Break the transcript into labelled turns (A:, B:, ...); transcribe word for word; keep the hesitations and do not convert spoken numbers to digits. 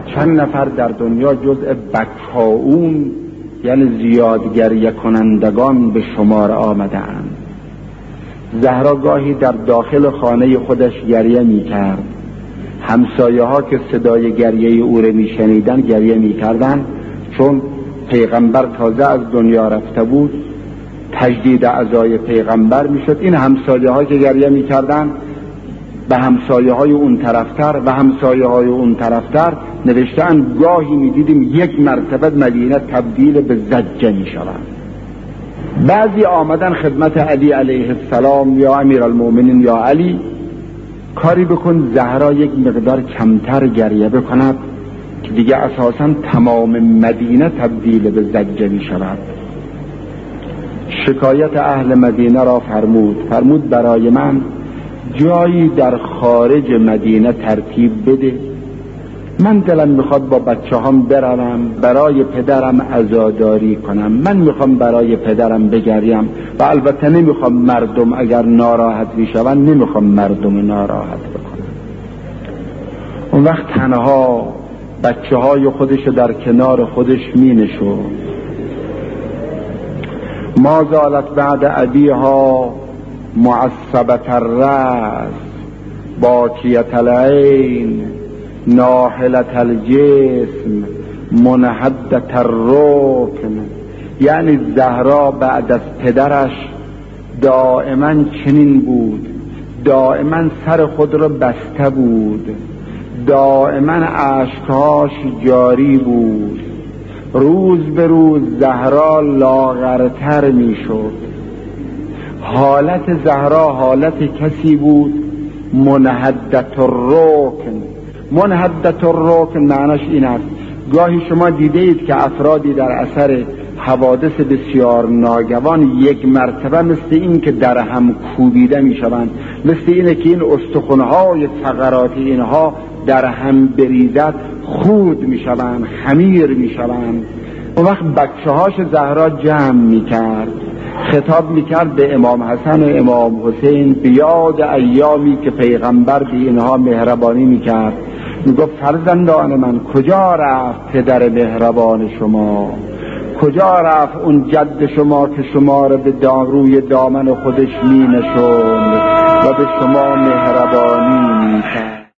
A: چند نفر در دنیا جزء بکاؤون یعنی زیادگریه کنندگان به شمار آمدند. زهرا گاهی در داخل خانه خودش گریه می کرد. همسایه ها که صدای گریه او را می شنیدن گریه می کردن، چون پیغمبر تازه از دنیا رفته بود، تجدید عزای پیغمبر می شد. این همسایه ها که گریه می کردن به همسایه های اون طرفتر و همسایه های اون طرفتر نوشتن گاهی می دیدیم یک مرتبه مدینه تبدیل به زجه می شود. بعضی آمدن خدمت علی علیه السلام، یا امیر المؤمنین یا علی کاری بکن زهرا یک مقدار کمتر گریه بکند که دیگه اساساً تمام مدینه تبدیل به زجه می شود. شکایت اهل مدینه را فرمود فرمود برای من جایی در خارج مدینه ترتیب بده، من دلم میخواد با بچه هم برم برای پدرم عزاداری کنم، من میخوام برای پدرم بگریم و البته نمیخوام مردم اگر ناراحت میشون نمیخوام مردم ناراحت بکنم. اون وقت تنها بچه های خودش در کنار خودش می نشود. ما زالت بعد ابیها معصبت الرأس باکیت العین ناحلت الجسم منحدت الرکن. یعنی زهرا بعد از پدرش دائما چنین بود، دائما سر خود را بسته بود، دائما اشکهاش جاری بود. روز به روز زهرا لاغرتر می شد. حالت زهرا حالت کسی بود منحدت الرکن. منحدت الرکن معناش این است، گاهی شما دیده اید که افرادی در اثر حوادث بسیار ناگوان یک مرتبه مثل این که در هم کوبیده می شوند، مثل اینه که این استخوان‌های فقراتی اینها در هم بریزد خود می شوند، خمیر می شوند. اون وقت بچه هاش زهرا جمع می کرد، خطاب می کرد به امام حسن و امام حسین بیاد ایامی که پیغمبر به اینها مهربانی می کرد. می گفت فرزندان من کجا رفت پدر مهربان شما؟ کجا رفت اون جد شما که شما را به روی دامن خودش می نشوند و به شما مهربانی می کرد؟